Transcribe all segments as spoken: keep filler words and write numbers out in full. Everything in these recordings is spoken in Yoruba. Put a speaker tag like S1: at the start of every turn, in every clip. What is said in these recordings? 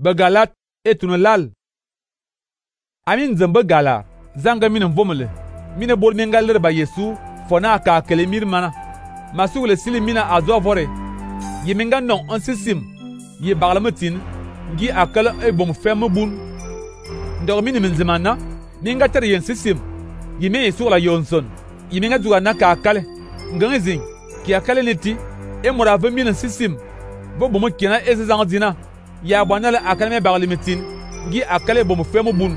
S1: Begalat etunelal. Amin zembe gala zanga min vomele. Mine bol mengaler ba Yesu fona ka kelemir mana. Masugule sili mina azovore. Ye menga non ansisim. Ye barlametin gi akala e bom femme bun. Ndor min min zemana ninga tere yen sisim. Ye me Yesu la yonson. Ye menga duga na ka akale. Ngangezin ki akale neti e mora ve min sisim. Bo bom kena ezang dina. Ya banale akale me barlametin gi akale bom femme bun.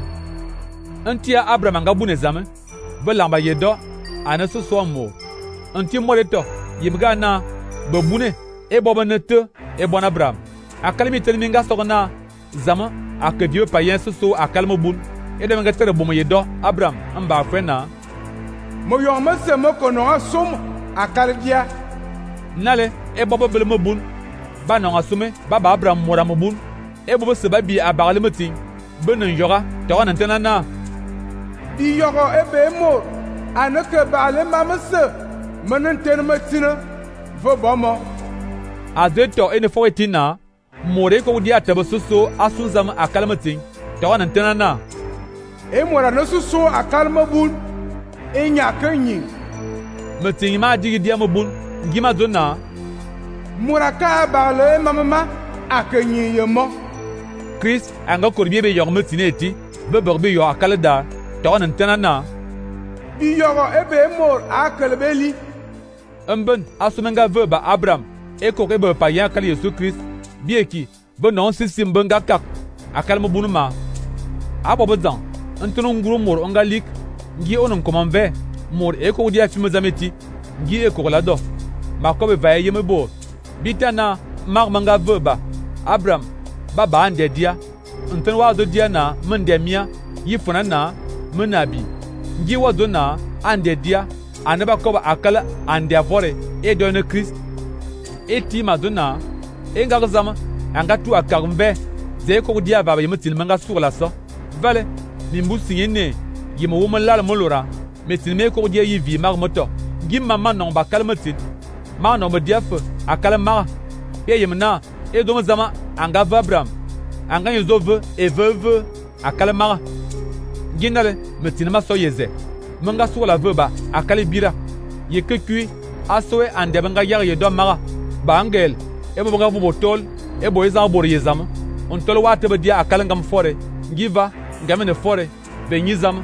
S1: Antia Abraham nga bune zame be lamba yedo ana so so mo anti moreto yimga na be bune e boba nete e bon Abraham akalmi telmi nga sogna zama akadiyo payen so so akalmo bun e de nga tere bom yedo Abraham amba fena
S2: mo yo ma se mo kono asum akalgia
S1: nale e boba bele mo bun ba no asume baba Abraham mora mo bun e boba se ba bi abagle metin be nan yora to nan tenana
S2: di yogo ebe mo anake bale mamse menen tenmatina vo bomo
S1: adeto ene foetina more ko dia tabasoso asunzam akalmatin tawana tenana
S2: e mora no suso akalma bun enya kanyi
S1: metin ma digi dia mabun ngima zona
S2: mora ka bale mamama akanyi yemo
S1: Chris anga korbiye be yogo metineti be borbe yo akalda tawana tenana
S2: di yogo ebe mor akalbeli
S1: amben asumenga veba Abraham e ko ke be payan kali Yesu Christ bieki be non sisim benga kak akalmo bunuma abo bedan antunu nguru mor onga lik ngi onon komanve mor e ko dia fimo zameti ngi e ko lado makobe va yeme bo bitana marmanga veba Abraham baba ande dia antunu wa do dia na mende mia yifuna na menabi ngi wadona ande dia anaba ko akala ande avore e do ne Christ eti madona e nga zama anga tu akarmve ze ko dia baba yemetil manga sur la so vale nimbu singene yimo wo malala molora metil me ko dia yivi mar moto ngi mama non ba kalmatin ma no me dia fe akala ma e yemna e do zama anga Abraham anga yezove e veve akala ma ginale metil ma so yeze manga sur la veba akala bira ye kekui asoe ande banga yar ye do mara ba angel e bo banga bo tol e bo ezan bo yezam on tol wate be dia akala ngam fore ngiva ngamene fore be nyizam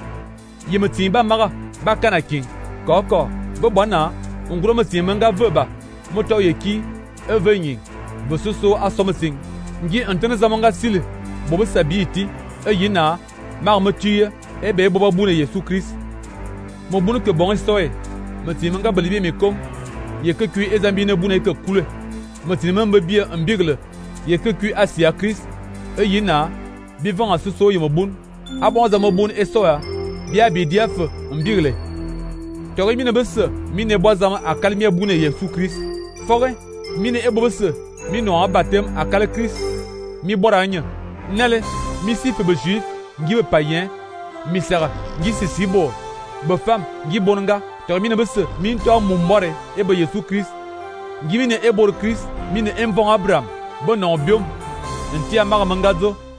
S1: yimeti ba mara ba kana king koko bo bona ngro meti manga veba moto ye ki e venyi bo soso asometing ngi antene zamanga sile bo be sabiti e yina marmetuye e be bo ba bune Yesu Christ mo bunu ke bon soe meti manga balibi me kom ye ke kui ezambine bune ke kule meti mamba bia ambigle ye ke kui asia Christ e yina bivan asuso ye mo bun abon za mo bun e soya bia bi diaf ambigle to re mine bes mine boazama akalmia bune Yesu Christ fore mine e bobes mi no abatem akal Christ mi boranya nele mi si fe be juif ngi be païen mi sera ngi si sibo be femme ngi bonanga termine bes min to mumbore e be Yesu Christ ngi mine e bor Christ mine envon Abraham bon non biom ntia mara mangazo